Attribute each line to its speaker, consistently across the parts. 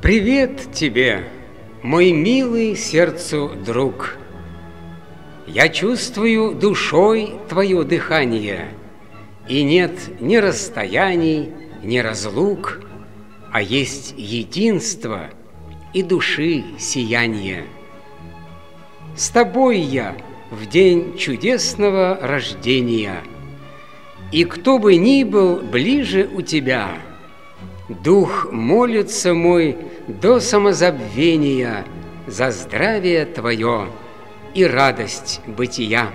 Speaker 1: Привет тебе, мой милый сердцу друг. Я чувствую душой твое дыхание, и нет ни расстояний, ни разлук, а есть единство и души сияние. С тобой я в день чудесного рождения, и кто бы ни был ближе у тебя, дух молится мой до самозабвения за здравие твое и радость бытия.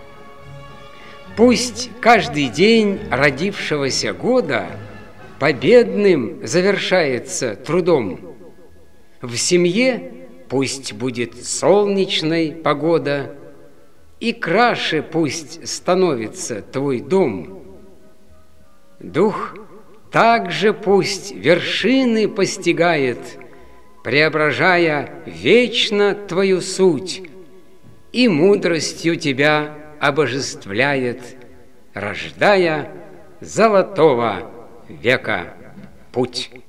Speaker 1: Пусть каждый день родившегося года победным завершается трудом. В семье пусть будет солнечной погода, и краше пусть становится твой дом. Дух также пусть вершины постигает, преображая вечно твою суть, и мудростью тебя обожествляет, рождая золотого века путь.